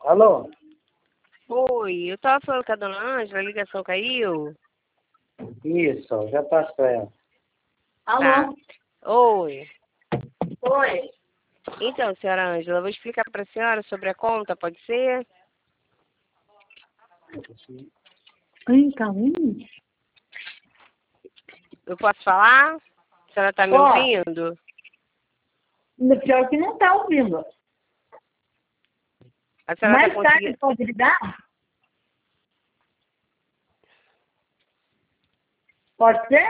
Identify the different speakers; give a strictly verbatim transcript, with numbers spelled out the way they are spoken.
Speaker 1: Alô?
Speaker 2: Oi, eu tava falando com a dona Ângela, a ligação caiu?
Speaker 1: Isso, já passo pra ela.
Speaker 2: Tá. Oi.
Speaker 3: Oi.
Speaker 2: Então, senhora Ângela, eu vou explicar para a senhora sobre a conta, pode ser?
Speaker 3: Ih, calma.
Speaker 2: Eu posso falar? A senhora tá me
Speaker 3: Pode.
Speaker 2: ouvindo?
Speaker 3: Pior que não tá ouvindo.
Speaker 2: A senhora
Speaker 3: Mais
Speaker 2: tá
Speaker 3: tarde
Speaker 2: conseguindo...
Speaker 3: pode ligar? Pode ser?